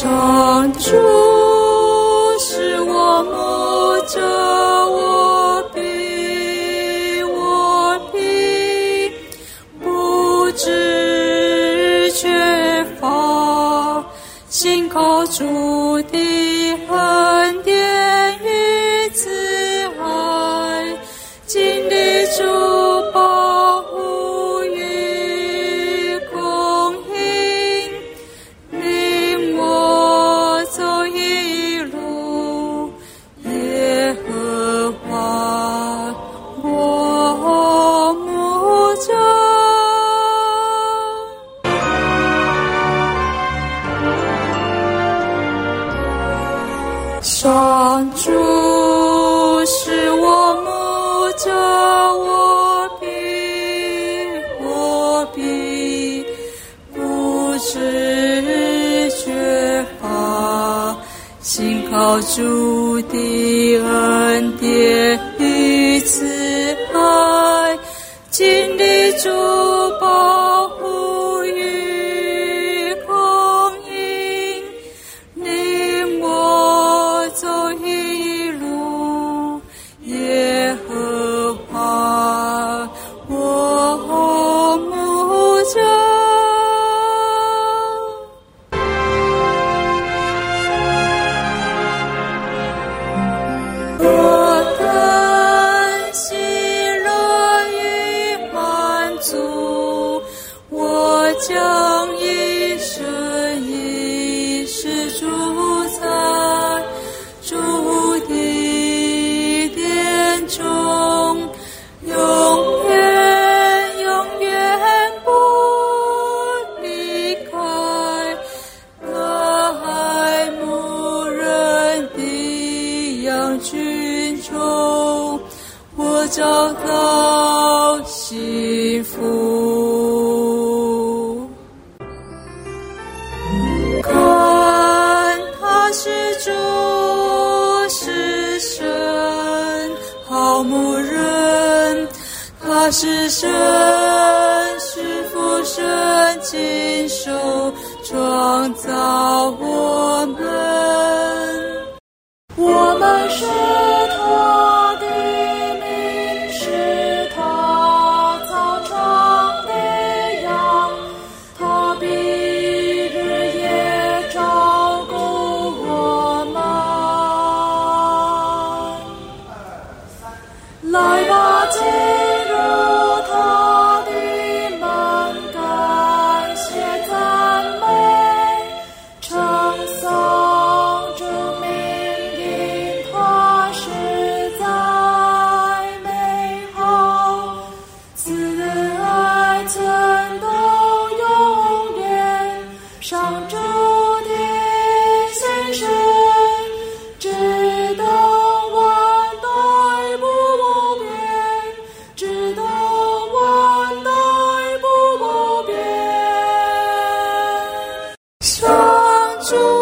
上主是我牧者，我必不致缺乏，信靠主的恩典与慈爱，经历主保护与供应，领我走一路，耶和华我牧者。上主是我牧者，我必不致缺乏，信靠主的恩典与慈爱，经历主保护与供应，领我走一路，耶和华我牧者。我的喜乐与满足，我将一生一世主在主的殿中，永远不离开，爱慕人的羊群中，我找到幸福。看他是主是神，好牧人，他是神是父神亲手创造我们，我们是他的名，是他造成的羊，他必日夜照顾我们。来吧，进入他的门，感谢赞美，称颂主名，因他实在美好，慈爱存到永远，上主的心声，直到万代不变，直到万代不变。上主